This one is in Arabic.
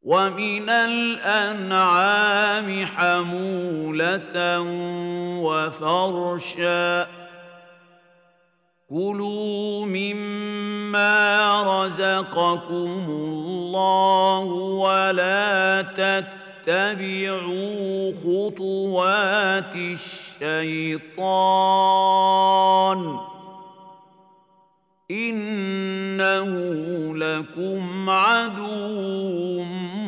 وَمِنَ الْأَنْعَامِ حَمُولَةً وَفَرْشًا ۚ كُلُوا مِمَّا رَزَقَكُمُ اللَّهُ وَلَا تَتَّبِعُوا خُطُوَاتِ الشَّيْطَانِ ۚ إِنَّهُ لَكُمْ عَدُوٌّ